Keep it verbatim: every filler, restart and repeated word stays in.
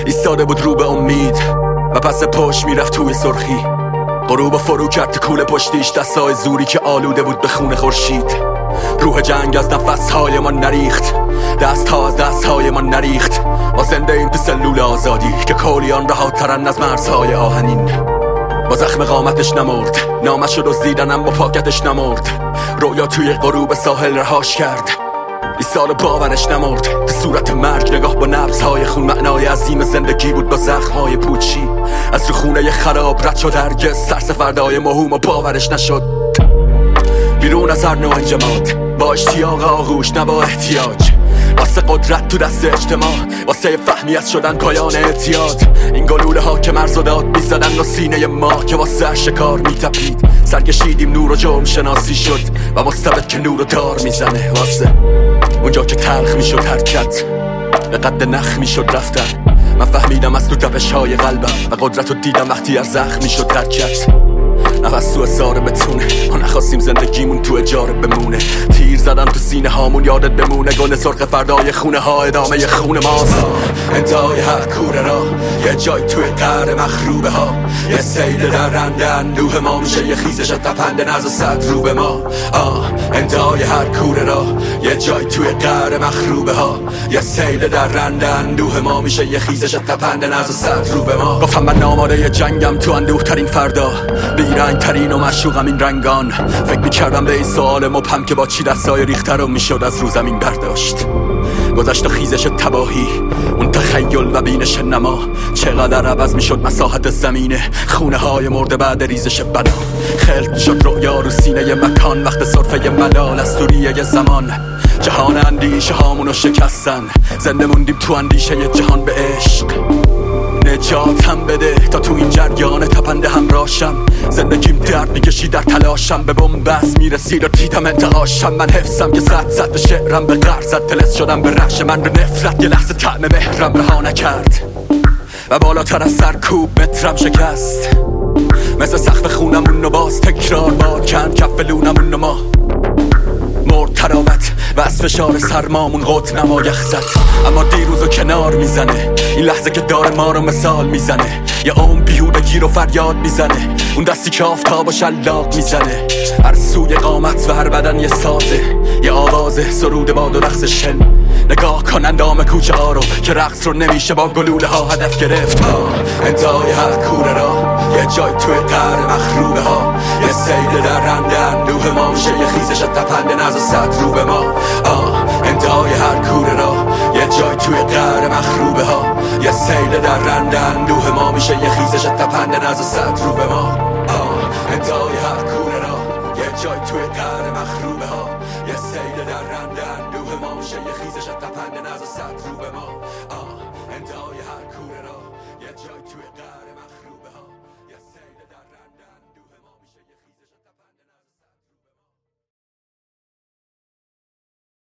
ایستاده بود رو به امید و پس پشت میرفت توی سرخی. غروب فرو کرد تو کوله پشتیش، دستای زوری که آلوده بود به خون خورشید. روح جنگ از نفسهای ما نریخت، دست ها از دست های ما نریخت. ما زنده این تو سلول آزادی که کولیان رهاترن از مرزهای آهنین. با زخم قامتش نمرد، نامش رو دزدیدن اما پاکتش نمرد. رویا توی غروب ساحل رهاش کرد، ایستاد باورش نمرد. به صورت مرگ نگاه با نبضهای خون، معنای عظیم زندگی بود با زخمهای پوچی. از رو خونه خراب رد شد، هرگز سرس فردای مهم و باورش نشد. بیرون از هر نوع انجماد، با اشتیاق آغوش نه با احتیاج. واسه قدرت تو دست اجتماع، واسه فهمیت شدن پایان اعتیاد. این گلوله ها که مرز و داد میزدن و سینه ما که واسه شکار میتپید. سرکشیدیم نور و جرم شناسی شد و مستبد که نور و دار میزنه. واسه اونجا که تلخ میشد حرکت، به قد نخ میشد رفتن. من فهمیدم از تو تپش های قلبم و قدرت رو دیدم وقتی از زخم میشد حرکت. نفس تو اصاره بتونه، ما نخواستیم زندگیمون تو اجاره بمونه. تیر زدم تو سینه هامون یادت بمونه، گل سرخ فردای خونه ها ادامه خون ماست. انتهای هر کوره را یه جای توی قهر مخروبه ها، یه سیل در رنده اندوه ما میشه، یه خیزش تپنده نز و صد رو به ما. آه انتهای هر کوره را یه جای توی قهر مخروبه ها، یه سیل در رنده اندوه ما میشه، یه خیزش تپنده نز و صد رو به ما. گفتم من آماده جنگم تو اندوه ترین فردا، بیرنگ ترین و مشوقم این رنگان. فکر میکردم به این سوال مبهم که با چی دستای ریخته رو میشد از رو زمین برداشت. گذشت و خیزش تباهی، اون تخیل و بینش نما. چقدر عوض میشد مساحت زمینه، خونه های مرده بعد ریزش بنا. خلق شد رویا رو سینه مکان، وقت صرفه ملال از دوریه زمان. جهان اندیشه هامونو شکستن، زنده موندیم تو اندیشه جهان به عشق. نجاتم بده تا تو این جریان تپنده همراشم. زندگیم درد میکشی در تلاشم، به بنبست میرسید و دیدم انتهاشم. من حفظم که زد زد به شعرم به غر زد، تلس شدم به رخش من رو نفرت. یه لحظه طعم مهرم رها نکرد و بالاتر از سرکوب مترم شکست. مثل سقف خونمون رو باز تکرار باد کند کف لونمون رو ما. مرد تراوت و از فشار سرمامون قط نما یخ زد، اما دیروزو کنار میزنه. این لحظه که داره ما رو مثال میزنه، یه عمر بیهودگی رو فریاد میزنه. اون دستی که آفتاب و شلاق میزنه، هر سوی قامت و هر بدن یه سازه، یه آوازه سرود باد و رقص شن. نگاه کن اندام کوچه ها رو که رقص رو نمیشه با گلوله ها هدف گرفت. انتهای هر کوره را یه جای توی قهر مخروبه ها، یه سیل در رنده اندوه ما میشه، یه خیزش تپنده نز و صد رو به ما. آه انتهای هر کوره را یه جای توی قهر مخروبه ها، یه سیل در رنده اندوه ما میشه، یه خیزش تپنده نز و صد رو به ما. آه انتهای هر کوره را یه جای توی قهر مخروبه ها، یه سیل در رنده اندوه ما میشه، یه خیزش تپنده نز و صد رو به ما. آه انتهای هر کوره را یه جای توی قهر